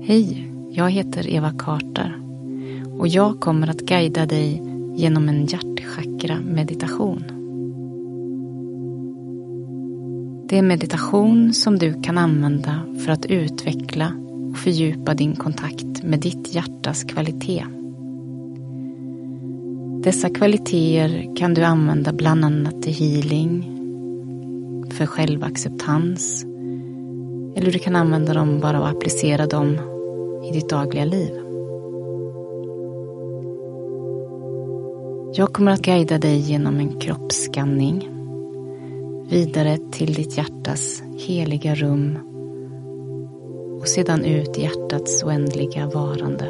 Hej, jag heter Eva Carter och jag kommer att guida dig genom en hjärtchakra-meditation. Det är en meditation som du kan använda för att utveckla och fördjupa din kontakt med ditt hjärtas kvalitet. Dessa kvaliteter kan du använda bland annat till healing, för självacceptans, eller du kan använda dem bara och applicera dem i ditt dagliga liv. Jag kommer att guida dig genom en kroppsskanning vidare till ditt hjärtas heliga rum och sedan ut i hjärtats oändliga varande.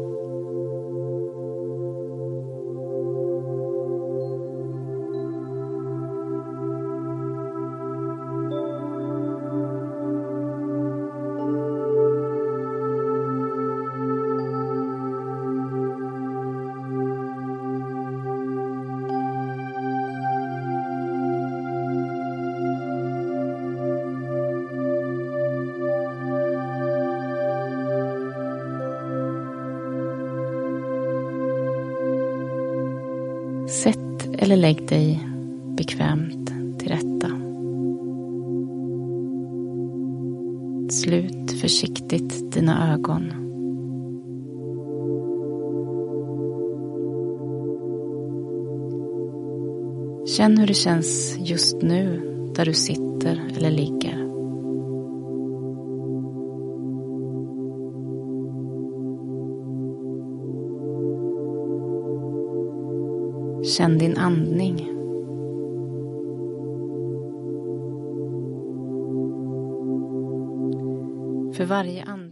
Sätt eller lägg dig bekvämt till rätta. Slut försiktigt dina ögon. Känn hur det känns just nu där du sitter eller ligger. Känn din andning. För varje andning